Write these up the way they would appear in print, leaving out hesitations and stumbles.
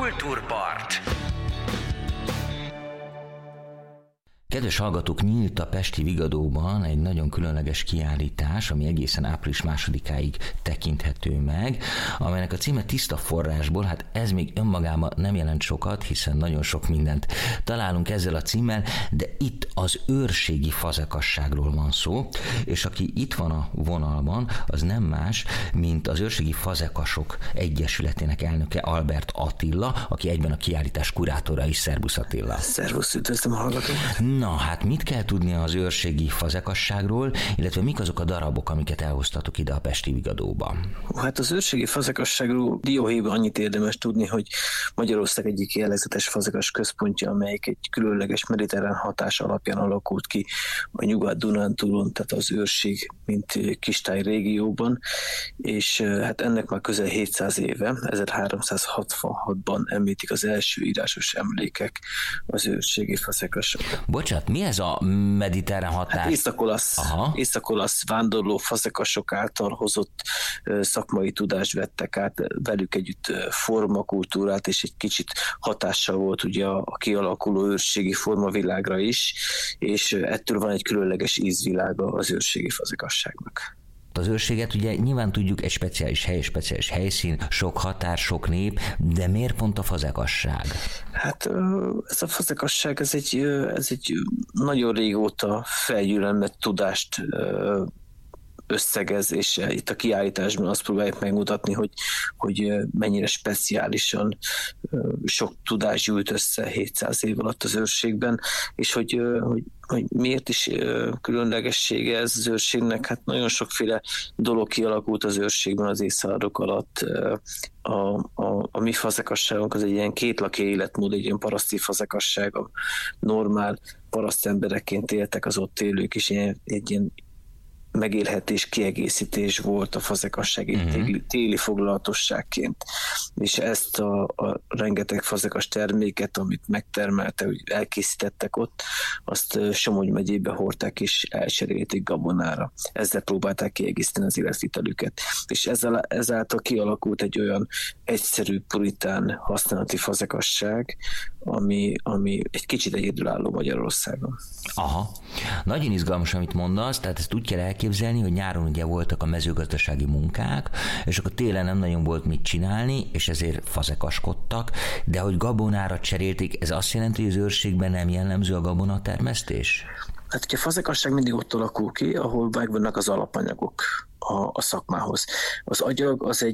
Kultúrpart. Kedves hallgatók, nyílt a pesti Vigadóban egy nagyon különleges kiállítás, ami egészen április 2-áig tekinthető meg, amelynek a címe Tiszta forrásból. Hát ez még önmagában nem jelent sokat, hiszen nagyon sok mindent találunk ezzel a címmel, de itt az őrségi fazekasságról van szó, és aki itt van a vonalban, az nem más, mint az Őrségi Fazekasok Egyesületének elnöke Albert Attila, aki egyben a kiállítás kurátora is. Szerbusz Attila! Szervusz, üdvözlöm a hallgatókat! Na, hát mit kell tudni az őrségi fazekasságról, illetve mik azok a darabok, amiket elhoztatok ide a pesti Vigadóba? Hát az őrségi fazekasságról dióhéjban annyit érdemes tudni, hogy Magyarország egyik jellegzetes fazekas központja, amelyik egy különleges mediterrán hatás alapján alakult ki a Nyugat-Dunántúlon, tehát az őrség, mint kistáj régióban, és hát ennek már közel 700 éve, 1366-ban említik az első írásos emlékek az őrségi fazekasokra. Bocsánat, mi ez a mediterrán hatás? Hát észak-olasz vándorló fazekasok által hozott szakmai tudást vettek át, velük együtt formakultúrát, és egy kicsit hatással volt ugye a kialakuló őrségi formavilágra is, és ettől van egy különleges ízvilága az őrségi fazekasságnak. Az őrséget ugye nyilván tudjuk, egy speciális hely, speciális helyszín, sok határ, sok nép, de miért pont a fazekasság? Hát ez a fazekasság, ez egy nagyon régóta felgyűlölmett tudást összegez, és itt a kiállításban azt próbáljuk megmutatni, hogy mennyire speciálisan sok tudás gyűlt össze 700 év alatt az őrségben, és hogy miért is különlegessége ez az őrségnek. Hát nagyon sokféle dolog kialakult az őrségben az évszázadok alatt. A mi fazekasságunk az egy ilyen kétlaki életmód, egy ilyen paraszti fazekasság, a normál paraszt emberekként éltek az ott élők, és egy ilyen megélhetés, kiegészítés volt a fazekasság téli foglalatosságként. És ezt a rengeteg fazekas terméket, amit megtermeltek, elkészítettek ott, azt Somogy megyébe hordták és elcserélték gabonára. Ezzel próbálták kiegészíteni az életvitelüket. És ezáltal kialakult egy olyan egyszerű, puritán használati fazekasság, ami egy kicsit egyedülálló Magyarországon. Aha. Nagyon izgalmas, amit mondasz, tehát ezt úgy kell elképzelni, hogy nyáron ugye voltak a mezőgazdasági munkák, és akkor télen nem nagyon volt mit csinálni, és ezért fazekaskodtak, de hogy gabonára cserélték, ez azt jelenti, hogy az őrségben nem jellemző a gabonatermesztés? Hát ugye a fazekasság mindig ott alakul ki, ahol megvannak az alapanyagok a szakmához. Az agyag az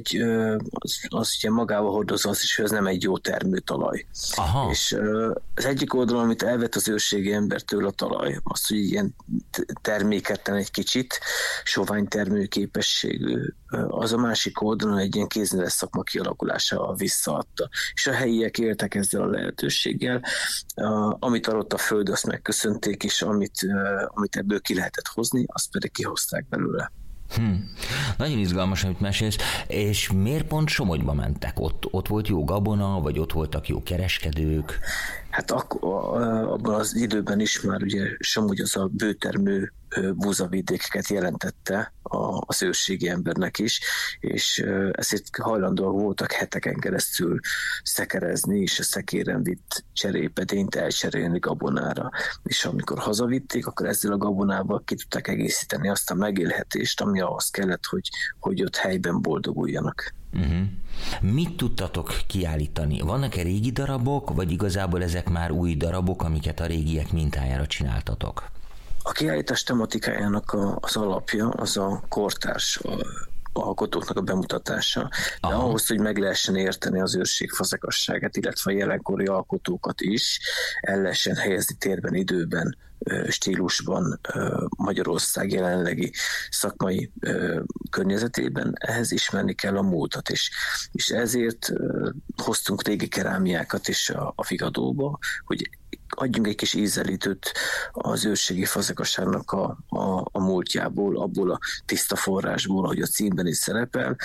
ugye magával hordozza az is, hogy ez nem egy jó termőtalaj. Aha. És az egyik oldalon, amit elvett az őrségi embertől a talaj, az, hogy ilyen terméketlen egy kicsit, sovány termőképességű, az a másik oldalon egy ilyen kézműves szakma kialakulása visszaadta. És a helyiek éltek ezzel a lehetőséggel, amit adott a föld, azt megköszönték, és amit ebből ki lehetett hozni, azt pedig kihozták belőle. Nagyon izgalmas, amit mesélsz, és miért pont Somogyba mentek? Ott volt jó gabona, vagy ott voltak jó kereskedők? Hát abban az időben is már ugye Somogy az a bőtermő búzavidékeket jelentette az őrségi embernek is, és ezért hajlandóak voltak heteken keresztül szekerezni, és a szekéren vitt cserépedényt elcserélni gabonára. És amikor hazavitték, akkor ezzel a gabonával ki tudták egészíteni azt a megélhetést, ami ahhoz kellett, hogy ott helyben boldoguljanak. Uh-huh. Mit tudtatok kiállítani? Vannak-e régi darabok, vagy igazából ezek már új darabok, amiket a régiek mintájára csináltatok? A kiállítás tematikájának az alapja az a kortárs alkotóknak a bemutatása. De ahhoz, hogy meg lehessen érteni az őrség fazekasságát, illetve a jelenkori alkotókat is, el lehessen helyezni térben, időben, stílusban Magyarország jelenlegi szakmai környezetében, ehhez ismerni kell a múltat is. És ezért hoztunk régi kerámiákat is a Vigadóba, hogy adjunk egy kis ízelítőt az őrségi fazekasságnak a múltjából, abból a tiszta forrásból, ahogy a címben is szerepel,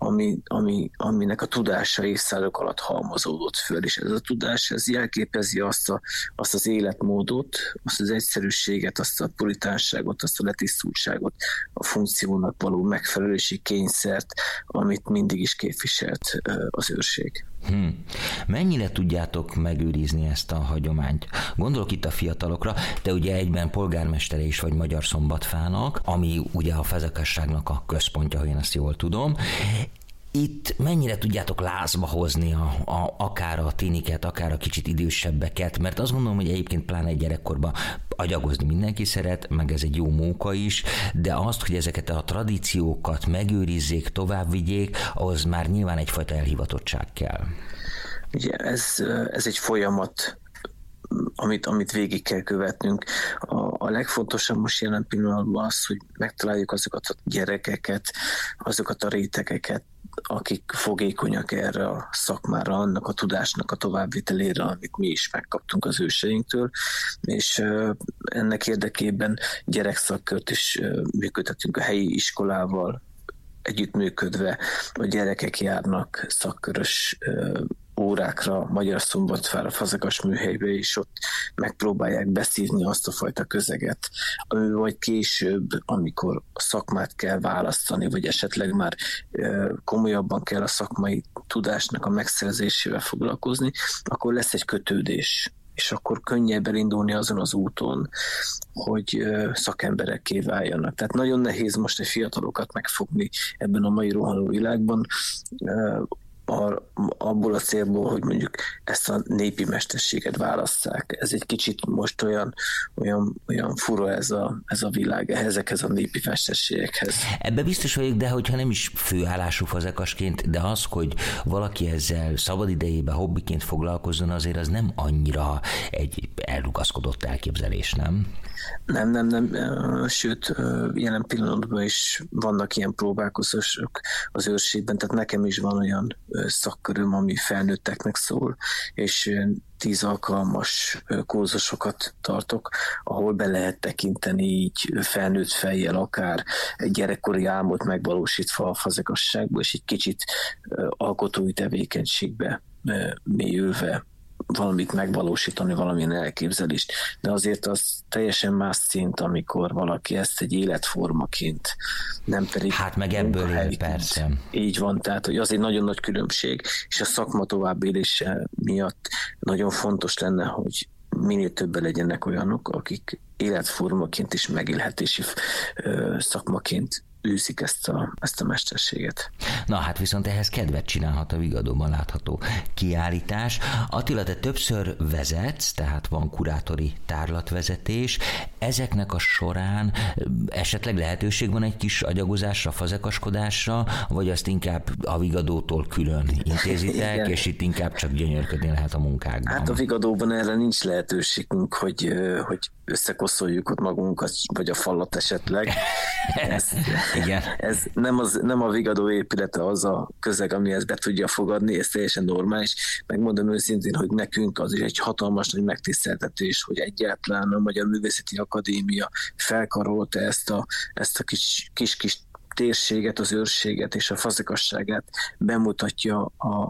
aminek a tudása évszázadok alatt halmozódott föl, és ez a tudás, ez jelképezi azt az életmódot, azt az egyszerűséget, azt a puritánságot, azt a letisztultságot, a funkciónak való megfelelési kényszert, amit mindig is képviselt az őrség. Mennyire tudjátok megőrizni ezt a hagyományt? Gondolok itt a fiatalokra, te ugye egyben polgármestere is vagy Magyarszombatfának, ami ugye a fezekesságnak a központja, ha én ezt jól tudom. Itt mennyire tudjátok lázba hozni akár a tiniket, akár a kicsit idősebbeket, mert azt gondolom, hogy egyébként pláne egy gyerekkorban agyagozni mindenki szeret, meg ez egy jó móka is, de azt, hogy ezeket a tradíciókat megőrizzék, továbbvigyék, ahhoz már nyilván egyfajta elhivatottság kell. Ugye ez egy folyamat, amit végig kell követnünk. A legfontosabb most jelen pillanatban az, hogy megtaláljuk azokat a gyerekeket, azokat a rétegeket, akik fogékonyak erre a szakmára, annak a tudásnak a továbbvitelére, amit mi is megkaptunk az őseinktől, és ennek érdekében gyerekszakkört is működtetünk a helyi iskolával, együttműködve a gyerekek járnak szakkörös órákra, Magyarszombatfára, Fazekas műhelybe, és ott megpróbálják beszívni azt a fajta közeget, ami vagy később, amikor a szakmát kell választani, vagy esetleg már komolyabban kell a szakmai tudásnak a megszerzésével foglalkozni, akkor lesz egy kötődés, és akkor könnyebb elindulni azon az úton, hogy szakemberekké váljanak. Tehát nagyon nehéz most egy fiatalokat megfogni ebben a mai rohanó világban, abból a célból, hogy mondjuk ezt a népi mesterséget válasszák. Ez egy kicsit most olyan fura ez a világ, ezekhez a népi mesterségekhez. Ebbe biztos vagyok, de hogyha nem is főállású fazekasként, de az, hogy valaki ezzel szabadidejében hobbiként foglalkozzon, azért az nem annyira egy elrugaszkodott elképzelés, nem? Nem. Sőt, jelen pillanatban is vannak ilyen próbálkozások az őrségben, tehát nekem is van olyan szakköröm, ami felnőtteknek szól, és 10 alkalmas kurzusokat tartok, ahol be lehet tekinteni így felnőtt fejjel, akár egy gyerekkori álmot megvalósítva a fazekasságba, és egy kicsit alkotói tevékenységbe mélyülve valamit megvalósítani, valamilyen elképzelést, de azért az teljesen más szint, amikor valaki ezt egy életformaként, nem pedig... Hát meg ebből él, persze. Így van, tehát hogy az egy nagyon nagy különbség, és a szakma továbbélése miatt nagyon fontos lenne, hogy minél többen legyenek olyanok, akik életformaként és megélhetési szakmaként űzik ezt a mesterséget. Na hát viszont ehhez kedvet csinálhat a Vigadóban látható kiállítás. Attila, te többször vezetsz, tehát van kurátori tárlatvezetés. Ezeknek a során esetleg lehetőség van egy kis agyagozásra, fazekaskodásra, vagy azt inkább a Vigadótól külön intézitek, igen, és itt inkább csak gyönyörködni lehet a munkákban? Hát a Vigadóban erre nincs lehetőségünk, hogy összekoszoljuk ott magunkat, vagy a falat esetleg. Igen. Ez nem a Vigadó épülete az a közeg, ami ezt be tudja fogadni, ez teljesen normális. Megmondom őszintén, hogy nekünk az is egy hatalmas nagy megtiszteltetés, hogy egyáltalán a Magyar Művészeti Akadémia felkarolta ezt a kis térséget, az őrséget és a fazekasságát bemutatja,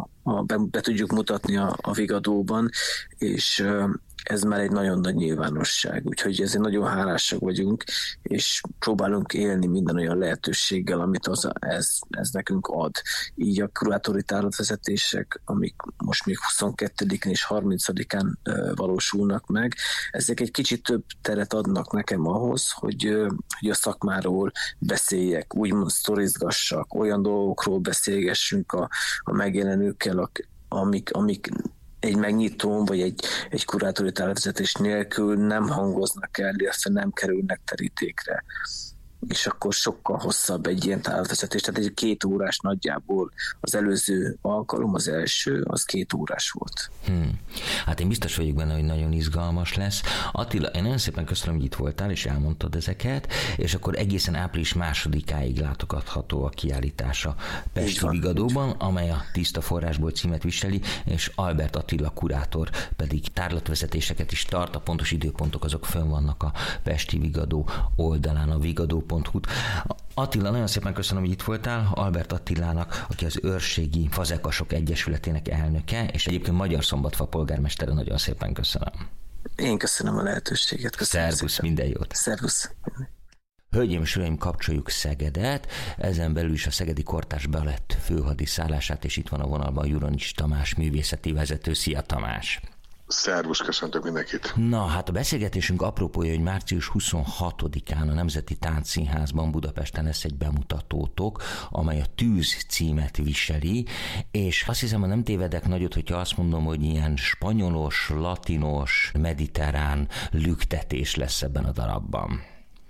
be tudjuk mutatni a Vigadóban, és ez már egy nagyon nagy nyilvánosság, úgyhogy ezért nagyon hálásak vagyunk, és próbálunk élni minden olyan lehetőséggel, amit ez nekünk ad. Így a kurátori tárlatvezetések, amik most még 22-én és 30-án valósulnak meg, ezek egy kicsit több teret adnak nekem ahhoz, hogy a szakmáról beszéljek, úgymond sztorizgassak, olyan dolgokról beszélgessünk a megjelenőkkel, amik egy megnyitón, vagy egy kurátori tárlatvezetés nélkül nem hangoznak el, illetve nem kerülnek terítékre. És akkor sokkal hosszabb egy ilyen tárlatvezetés. Tehát egy 2 órás nagyjából az előző alkalom, az első, az 2 órás volt. Hát én biztos vagyok benne, hogy nagyon izgalmas lesz. Attila, én nagyon szépen köszönöm, hogy itt voltál, és elmondtad ezeket, és akkor egészen április 2-áig látogatható a kiállítása Pesti Vigadóban, amely a Tiszta forrásból címet viseli, és Albert Attila kurátor pedig tárlatvezetéseket is tart, a pontos időpontok azok fönn vannak a Pesti Vigadó oldalán, a vigadó.hu rádió.hu-t. Attila, nagyon szépen köszönöm, hogy itt voltál, Albert Attilának, aki az Őrségi Fazekasok Egyesületének elnöke, és egyébként Magyarszombatfa polgármestere, nagyon szépen köszönöm. Én köszönöm a lehetőséget. Köszönöm. Szervusz, minden jót. Szervusz. Hölgyeim és uraim, kapcsoljuk Szegedet, ezen belül is a Szegedi Kortárs Balett főhadiszállását, és itt van a vonalban Juronics Tamás, művészeti vezető. Szia, Tamás! Szervusz, köszöntök mindenkit! Na, hát a beszélgetésünk apropója, hogy március 26-án a Nemzeti Táncszínházban Budapesten lesz egy bemutatótok, amely a Tűz címet viseli, és azt hiszem, hogy nem tévedek nagyot, hogyha azt mondom, hogy ilyen spanyolos, latinos, mediterrán lüktetés lesz ebben a darabban.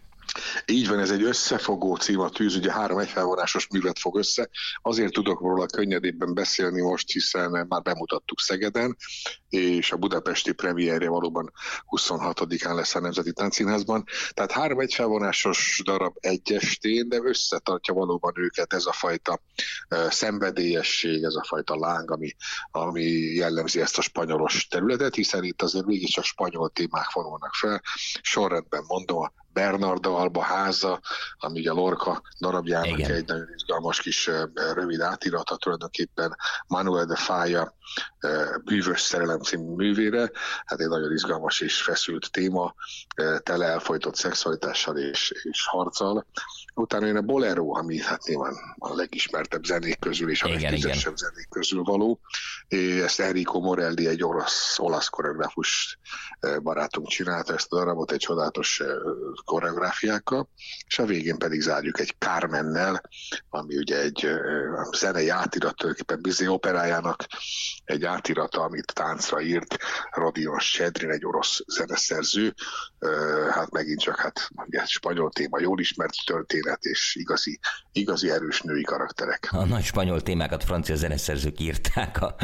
Így van, ez egy összefogó cím, a Tűz, ugye 3 egyfelvonásos művet fog össze. Azért tudok róla könnyedébben beszélni most, hiszen már bemutattuk Szegeden, és a budapesti premierje valóban 26-án lesz a Nemzeti Táncszínházban. Tehát 3 egyfelvonásos darab egy estén, de összetartja valóban őket ez a fajta szenvedélyesség, ez a fajta láng, ami jellemzi ezt a spanyolos területet, hiszen itt azért mégiscsak spanyol témák vonulnak fel. Sorrendben mondom, a Bernarda Alba háza, ami ugye a Lorca darabjának egy nagyon izgalmas kis rövid átirata, tulajdonképpen Manuel de Falla Bűvös szerelem című művére, hát egy nagyon izgalmas és feszült téma, tele elfojtott szexualitással és harccal. Utána jön a Bolero, ami hát nyilván a legismertebb zenék közül és a legtízesebb zenék közül való. Ezt Enrico Morelli, egy olasz koreográfus barátunk csinálta ezt a darabot, egy csodálatos koreográfiákkal, és a végén pedig zárjuk egy Carmennel, ami ugye egy zenei átirat, tulajdonképpen Bizet operájának egy átirata, amit táncra írt Rodion Sedrin, egy orosz zeneszerző. Hát megint csak ugye, spanyol téma, jól ismert történet, és igazi erős női karakterek. A nagy spanyol témákat francia zeneszerzők írták a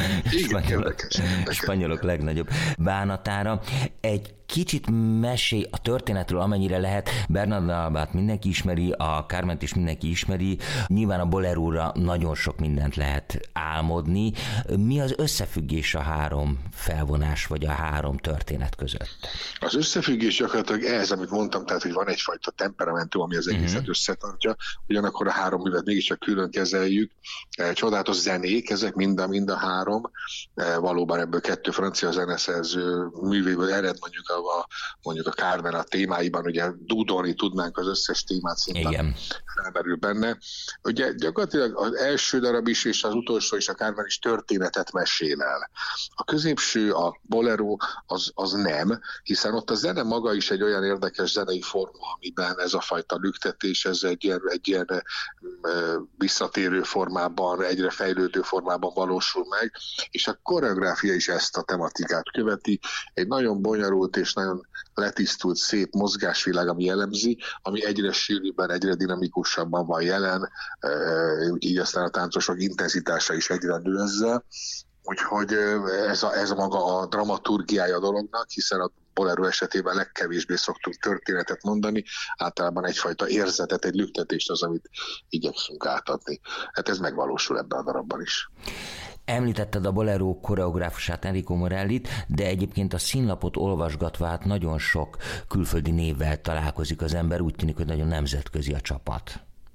spanyolok legnagyobb bánatára. Egy kicsit mesélj a történetről, amennyire lehet. Bernarda Albát mindenki ismeri, a Carment is mindenki ismeri. Nyilván a Boleróra nagyon sok mindent lehet álmodni. Mi az összefüggés a 3 felvonás, vagy a 3 történet között? Az összefüggés gyakorlatilag ez, amit mondtam, tehát, hogy van egyfajta temperamentum, ami az egészet összetartja, ugyanakkor a 3 művet mégiscsak külön kezeljük. Csodálatos zenék, ezek mind a 3. Valóban ebből 2 francia zeneszerző művéből ered mondjuk a Carmen a témáiban, ugye dúdolni tudnánk az összes témát, szintén felmerül benne. Ugye gyakorlatilag az első darab is, és az utolsó is, a Carmen is történetet mesél el. A középső, a Bolero, az nem, hiszen ott a zene maga is egy olyan érdekes zenei forma, amiben ez a fajta lüktetés, ez egy ilyen visszatérő formában, egyre fejlődő formában valósul meg, és a koreográfia is ezt a tematikát követi. Egy nagyon bonyolult és nagyon letisztult, szép mozgásvilág, ami jellemzi, ami egyre sűrűbben, egyre dinamikusabban van jelen, így aztán a táncosok intenzitása is egyre nő ezzel. Úgyhogy ez maga a dramaturgiája a dolognak, hiszen a Bolero esetében legkevésbé szoktunk történetet mondani, általában egyfajta érzetet, egy lüktetést az, amit igyekszünk átadni. Hát ez megvalósul ebben a darabban is. Említetted a Bolero koreográfusát, Enrico Morellit, de egyébként a színlapot olvasgatva hát nagyon sok külföldi névvel találkozik az ember, úgy tűnik, hogy nagyon nemzetközi a csapat.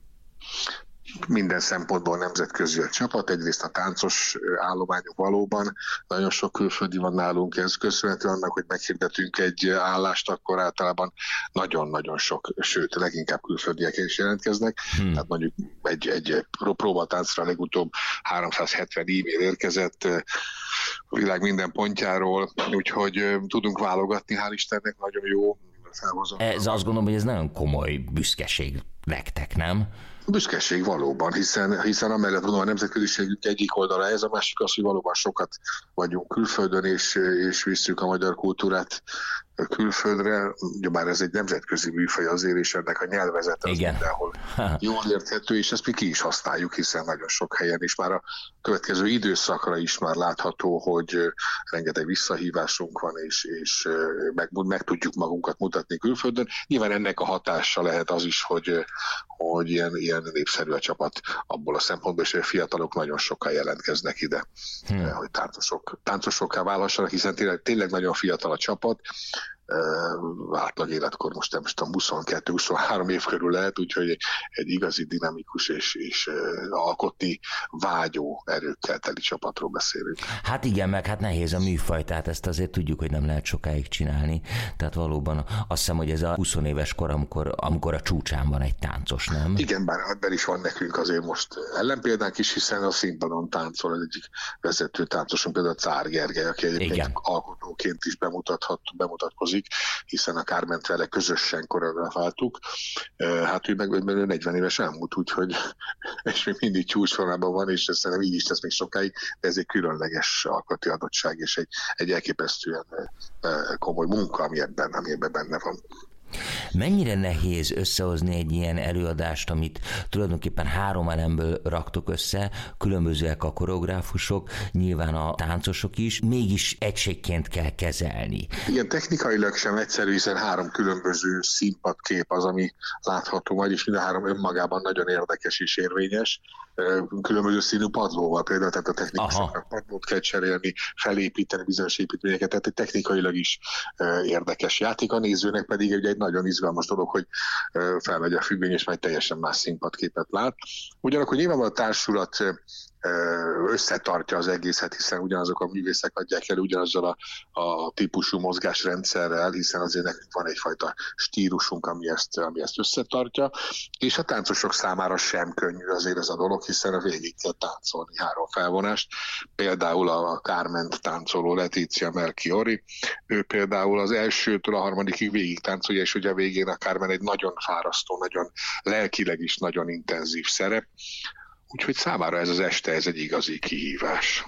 Minden szempontból nemzetközi a csapat, egyrészt a táncos állományok valóban, nagyon sok külföldi van nálunk, ez köszönhető annak, hogy meghirdetünk egy állást, akkor általában nagyon-nagyon sok, sőt, leginkább külföldiek is jelentkeznek, tehát mondjuk egy próbatáncra legutóbb 370 e-mail érkezett a világ minden pontjáról, úgyhogy tudunk válogatni, hál' Istennek, nagyon jó felhozom. Ez azt gondolom, hogy ez nagyon komoly büszkeség nektek, nem? Büszkeség valóban, hiszen amellett mondom, a nemzetköziségük egyik oldala ez, a másik az, hogy valóban sokat vagyunk külföldön, és visszük a magyar kultúrát külföldre. Ugyebár ez egy nemzetközi műfaj azért, és ennek a nyelvezete az mindenhol jól érthető, és ezt mi ki is használjuk, hiszen nagyon sok helyen is már a következő időszakra is már látható, hogy rengeteg visszahívásunk van, és meg tudjuk magunkat mutatni külföldön. Nyilván ennek a hatása lehet az is, hogy ilyen népszerű a csapat abból a szempontból, és hogy a fiatalok nagyon sokan jelentkeznek ide, hogy táncosokká válhassanak, hiszen tényleg nagyon fiatal a csapat. átlag életkor most nem tudom, 22-23 év körül lehet, úgyhogy egy igazi dinamikus és alkotni vágyó erőkkel teli csapatról beszélünk. Hát igen, meg hát nehéz a műfaj, tehát ezt azért tudjuk, hogy nem lehet sokáig csinálni. Tehát valóban azt hiszem, hogy ez a 20 éves kor, amikor a csúcsán van egy táncos, nem? Igen, bár ebben is van nekünk azért most ellenpéldánk is, hiszen a színpadon táncol egyik vezető táncosunk, például Czár Gergely, aki egyébként alkotóként is bemutatkozik, hiszen a Kárment vele közösen koreografáltuk. Hát ő meg 40 éves elmúlt, úgyhogy és még mindig csúcsformában van, és szerintem így is lesz még sokáig, de ez egy különleges alkoti adottság, és egy elképesztően komoly munka, ami ebben benne van. Mennyire nehéz összehozni egy ilyen előadást, amit tulajdonképpen 3 elemből raktok össze, különbözőek a koreográfusok, nyilván a táncosok is, mégis egységként kell kezelni. Igen, technikailag sem egyszerű, hiszen 3 különböző színpadkép az, ami látható majd, és mind a 3 önmagában nagyon érdekes és érvényes. Különböző színű padlóval például, tehát a technikusoknak padlót kell cserélni, felépíteni bizonyos építményeket, tehát egy technikailag is érdekes játék. A nézőnek pedig egy nagyon izgalmas dolog, hogy felmegy a függöny, és majd teljesen más színpadképet lát. Ugyanakkor nyilvánvalóan a társulat összetartja az egészet, hiszen ugyanazok a művészek adják el ugyanazzal a típusú mozgásrendszerrel, hiszen azért nekünk van egyfajta stílusunk, ami ezt összetartja, és a táncosok számára sem könnyű azért ez a dolog, hiszen a végig kell táncolni 3 felvonást. Például a Kárment táncoló Letizia Melchiori, ő például az elsőtől a 3-ig végig táncolja, és ugye a végén a Kármen egy nagyon fárasztó, nagyon lelkileg is nagyon intenzív szerep. Úgyhogy számára ez az este, ez egy igazi kihívás.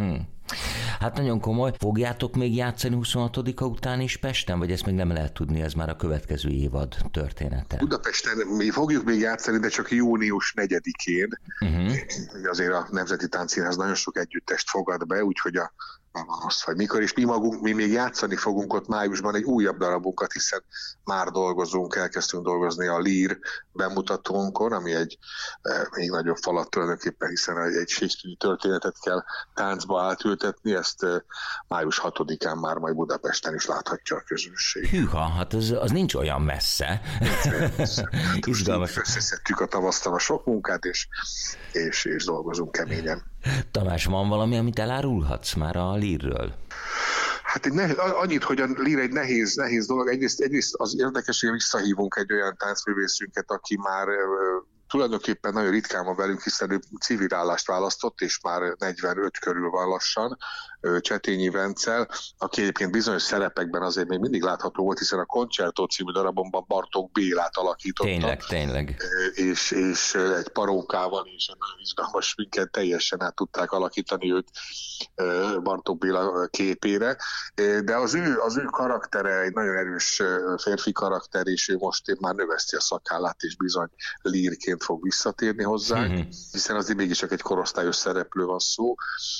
Hát nagyon komoly. Fogjátok még játszani 26-a után is Pesten, vagy ezt még nem lehet tudni, ez már a következő évad története? Budapesten mi fogjuk még játszani, de csak június 4-én. Azért a Nemzeti Táncszínház nagyon sok együttest fogad be, úgyhogy azt, hogy mikor, és mi még játszani fogunk ott májusban egy újabb darabunkat, hiszen már elkezdtünk dolgozni a Lír bemutatónkon, ami egy még nagyobb falat tulajdonképpen, hiszen egy Shakespeare történetet kell táncba átültetni, ezt május 6-án már majd Budapesten is láthatja a közönség. Hűha, hát az nincs olyan messze. Izgalmas. Összeszedtük a tavasztal a sok munkát, és dolgozunk keményen. Tamás, van valami, amit elárulhatsz már a Lírről? Hát annyit, hogy a Lír egy nehéz dolog. Egyrészt az érdekes, hogy visszahívunk egy olyan táncművészünket, aki már tulajdonképpen nagyon ritkán van velünk, hiszen ő civil állást választott, és már 45 körül van lassan, Csetényi Vencel, aki egyébként bizonyos szerepekben azért még mindig látható volt, hiszen a Concerto című darabomban Bartók Bélát alakította. Tényleg. És egy parókával és nagyon izgalmas minket teljesen át tudták alakítani őt Bartók Béla képére. De az ő karaktere egy nagyon erős férfi karakter, és ő most már növeszti a szakállát, és bizony Lírként fog visszatérni hozzánk, hiszen azért mégis csak egy korosztályos szereplő van szó.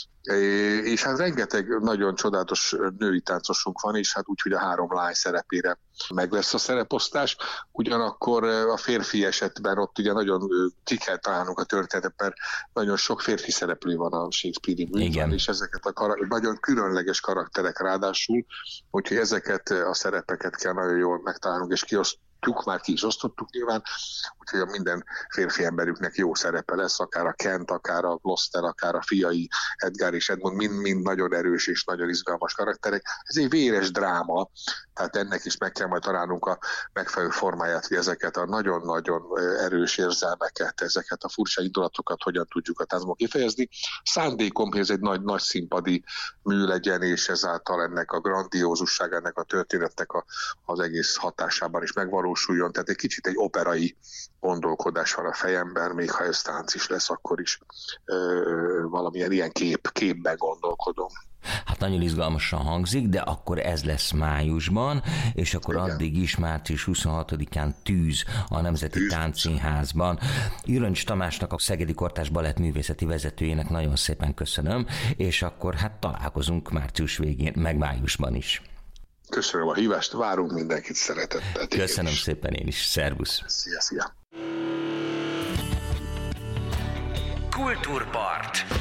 És hát rengeteg nagyon csodálatos női táncosunk van, és hát úgy, hogy a 3 lány szerepére meg lesz a szereposztás. Ugyanakkor a férfi esetben ott ugye nagyon ki kell találnunk a történetet, mert nagyon sok férfi szereplő van a Shakespeare-i műben, és ezeket nagyon különleges karakterek ráadásul, úgyhogy ezeket a szerepeket kell nagyon jól megtalálnunk, és már ki is osztottuk nyilván, úgyhogy a minden férfi emberüknek jó szerepe lesz, akár a Kent, akár a Gloucester, akár a fiai Edgar és Edmund, mind nagyon erős és nagyon izgalmas karakterek. Ez egy véres dráma, tehát ennek is meg kell majd találnunk a megfelelő formáját, hogy ezeket a nagyon-nagyon erős érzelmeket, ezeket a furcsa indulatokat hogyan tudjuk a táncban kifejezni. Szándékom, hogy ez egy nagy színpadi mű legyen, és ezáltal ennek a grandiózusság, ennek a történetnek az egész hatásában is megvalósuljon. Tehát egy kicsit egy operai gondolkodás van a fejemben, még ha ez tánc is lesz, akkor is valamilyen ilyen képben gondolkodom. Hát nagyon izgalmasan hangzik, de akkor ez lesz májusban, és akkor igen. Addig is március 26-án Tűz a Nemzeti Táncszínházban. Jüröncs Tamásnak, a Szegedi Kortárs Balettművészeti vezetőjének nagyon szépen köszönöm, és akkor hát találkozunk március végén, meg májusban is. Köszönöm a hívást, várunk mindenkit szeretettel. Köszönöm szépen én is, szervusz! Szia! Kultúrpart.